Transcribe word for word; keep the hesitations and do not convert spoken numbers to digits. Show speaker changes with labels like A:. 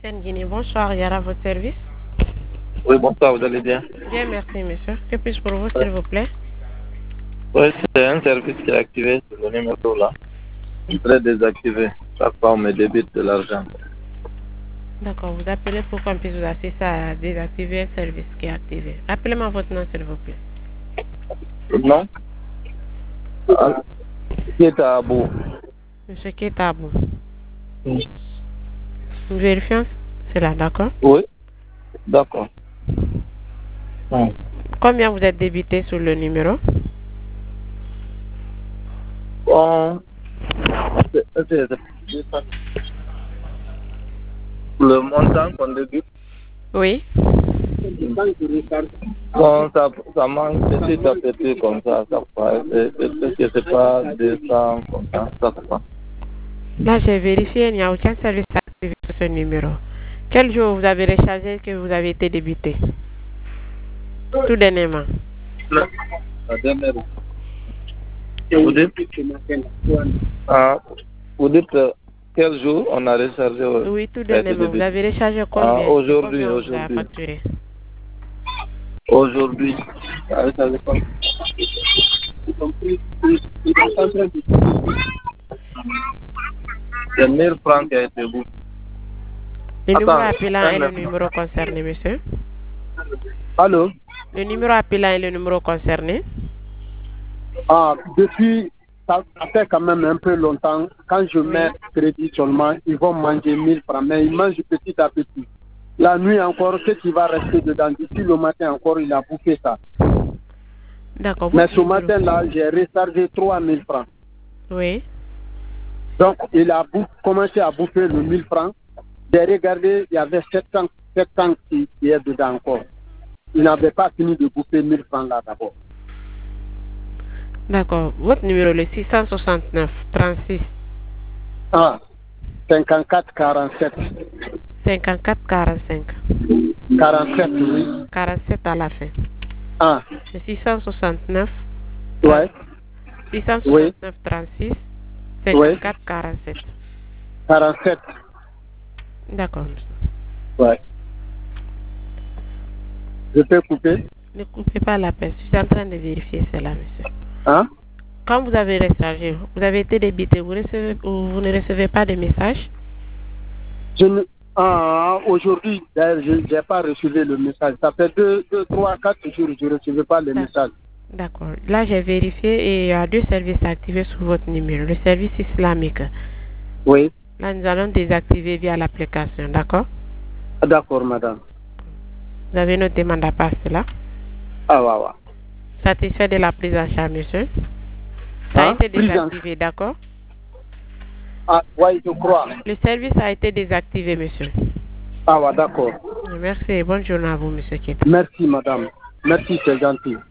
A: Guinée, bonsoir, Yara, à votre service.
B: Oui, bonsoir, vous allez bien?
A: Bien, merci, monsieur. Que puis-je pour vous, s'il vous plaît?
B: Oui, c'est un service qui est activé sur le numéro là. Il est désactivé. Chaque fois, on me débite de l'argent.
A: D'accord, vous appelez pour qu'on puisse vous assister à désactiver un service qui est activé. Rappelez-moi votre nom, s'il vous plaît.
B: Non? Ah, qui est à bout?
A: Monsieur Ketabou.
B: Oui.
A: Nous vérifions cela, d'accord?
B: Oui, d'accord. Oui.
A: Combien vous êtes débité sur le numéro?
B: Bon, c'est- c'est- c'est- le montant qu'on débute,
A: Oui.
B: bon, ça, ça manque petit à petit comme ça, ça va. C'est c'est- c'est- c'est pas deux cents comme ça, ça va.
A: Là, j'ai vérifié, il n'y a aucun service activé sur ce numéro. Quel jour vous avez rechargé que vous avez été débité? Tout dernièrement.
B: La la dernière. Vous dites, ah, vous dites euh, quel jour on a rechargé euh,
A: Oui, tout
B: ça a été
A: dernièrement. Vous
B: débité?
A: avez rechargé
B: Ah,
A: combien?
B: aujourd'hui,
A: Combien on vous a
B: aujourd'hui.
A: facturé?
B: Aujourd'hui, ça a rechargé combien? C'est mille francs qui a été bouclé.
A: Le numéro
B: Attends,
A: appelant
B: un
A: est le
B: instant.
A: numéro concerné, monsieur.
B: Allô?
A: Le numéro appelant est le numéro concerné.
C: Ah, depuis, ça, ça fait quand même un peu longtemps. Quand je mets crédit seulement, ils vont manger mille francs, mais ils mangent petit à petit. La nuit encore, ce qui va rester dedans, d'ici le matin encore, il a bouffé ça.
A: D'accord.
C: Mais ce matin-là, j'ai rechargé trois mille francs.
A: Oui.
C: Donc, il a bouff, commencé à bouffer le mille francs. J'ai regardé, il y avait sept cents, sept cents qui, qui est dedans encore. Il n'avait pas fini de bouffer mille francs là d'abord.
A: D'accord. Votre numéro, le six cent soixante-neuf trente-six.
C: Ah, cinquante-quatre quarante-sept.
A: cinquante-quatre quarante-cinq.
C: quarante-sept, oui.
A: quarante-sept à la fin.
C: Ah.
A: Le six cent soixante-neuf.
C: Ouais.
A: six cent soixante-neuf trente-six. cinquante-quatre quarante-sept.
C: quarante-sept.
A: D'accord.
C: Ouais. Je peux couper?
A: Ne coupez pas l'appel. Je suis en train de vérifier cela, monsieur.
C: Hein?
A: Quand vous avez rechargé, vous avez été débité, vous, recevez, vous ne recevez pas de message?
C: Je ne... Ah, aujourd'hui, je n'ai pas reçu le message. Ça fait deux, deux trois, quatre jours que je ne recevais pas le message.
A: D'accord. Là, j'ai vérifié et il y a deux services activés sur votre numéro. Le service islamique.
C: Oui.
A: Là, nous allons désactiver via l'application, d'accord?
C: D'accord, madame.
A: Vous avez notre demande à part cela?
C: Ah, ouais, ouais.
A: Satisfait de la prise en charge, monsieur? Ça
C: hein?
A: a été désactivé, d'accord?
C: Ah, oui, je crois.
A: Le service a été désactivé, monsieur.
C: Ah, ouais, d'accord.
A: Merci et bonne journée à vous, monsieur Keta.
C: Merci, madame. Merci, c'est gentil.